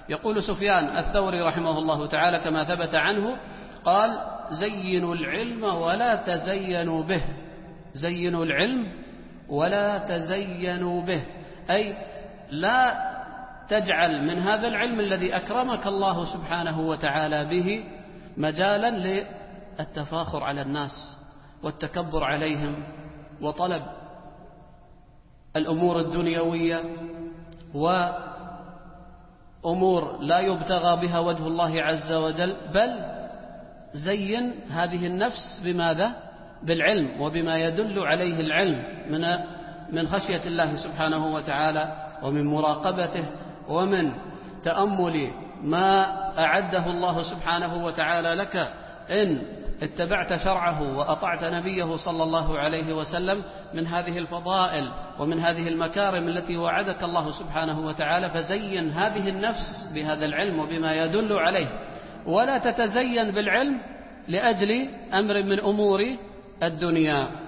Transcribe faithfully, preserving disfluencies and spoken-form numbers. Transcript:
يقول سفيان الثوري رحمه الله تعالى كما ثبت عنه قال: زينوا العلم ولا تزينوا به. زينوا العلم ولا تزينوا به، أي لا تجعل من هذا العلم الذي أكرمك الله سبحانه وتعالى به مجالا للتفاخر على الناس والتكبر عليهم وطلب الأمور الدنيوية وأمور لا يبتغى بها وجه الله عز وجل، بل زين هذه النفس بماذا؟ بالعلم وبما يدل عليه العلم من من خشية الله سبحانه وتعالى ومن مراقبته ومن تأمل ما أعده الله سبحانه وتعالى لك إن اتبعت شرعه وأطعت نبيه صلى الله عليه وسلم من هذه الفضائل ومن هذه المكارم التي وعدك الله سبحانه وتعالى. فزين هذه النفس بهذا العلم وبما يدل عليه، ولا تتزين بالعلم لأجل أمر من أمور الدنيا.